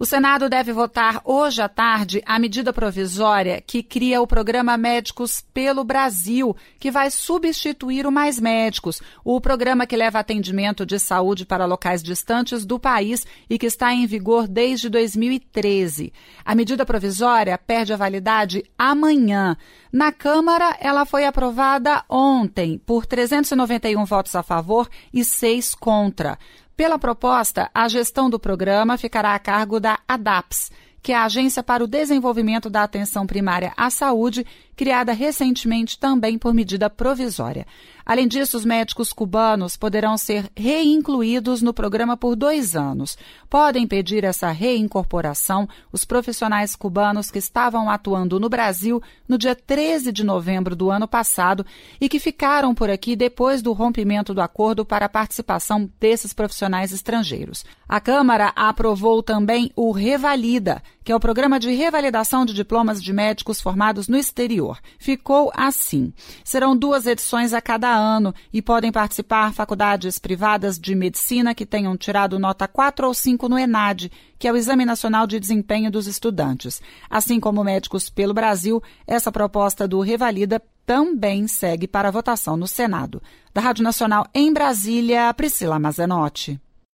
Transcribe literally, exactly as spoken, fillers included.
O Senado deve votar hoje à tarde a medida provisória que cria o programa Médicos pelo Brasil, que vai substituir o Mais Médicos, o programa que leva atendimento de saúde para locais distantes do país e que está em vigor desde dois mil e treze. A medida provisória perde a validade amanhã. Na Câmara, ela foi aprovada ontem por trezentos e noventa e um votos a favor e seis contra. Pela proposta, a gestão do programa ficará a cargo da ADAPS, que é a Agência para o Desenvolvimento da Atenção Primária à Saúde, criada recentemente também por medida provisória. Além disso, os médicos cubanos poderão ser reincluídos no programa por dois anos. Podem pedir essa reincorporação os profissionais cubanos que estavam atuando no Brasil no dia treze de novembro do ano passado e que ficaram por aqui depois do rompimento do acordo para a participação desses profissionais estrangeiros. A Câmara aprovou também o Revalida, que é o programa de revalidação de diplomas de médicos formados no exterior. Ficou assim. Serão duas edições a cada ano e podem participar faculdades privadas de medicina que tenham tirado nota quatro ou cinco no ENAD, que é o Exame Nacional de Desempenho dos Estudantes. Assim como Médicos pelo Brasil, essa proposta do Revalida também segue para votação no Senado. Da Rádio Nacional em Brasília, Priscila Mazenotti.